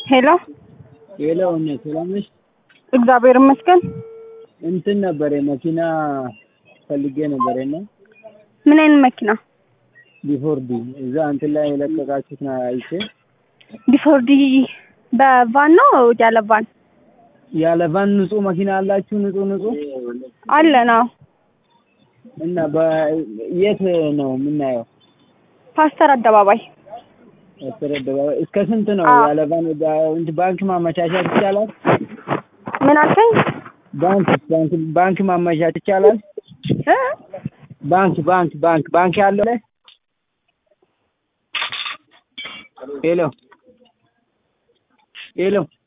ሄሎ ሄሎ ሰላም ነሽ? እግዚአብሔር ይመስገን። እንትን ነበር መኪና ፈልጌ ነበርና ምን አይነት መኪና? ቢፎርዲ እዛ እንትን ላይ የለቀቃችሁት ነው አይቼ። ቢፎርዲ በቫን ነው ያለ ቫን? ያለ ቫን ንጹህ መኪና አላችሁ? ንጹህ አለ ነው። እና በየት ነው የምናየው? ፓስተር አደባባይ። እስከ ስንት ነው ያለ ቫን? ባንክ ማመቻቸት ይቻላል? ምን አልከኝ? ባንክ ማመቻቸት ይቻላል? ባንክ ያለው ላይ ሄሎ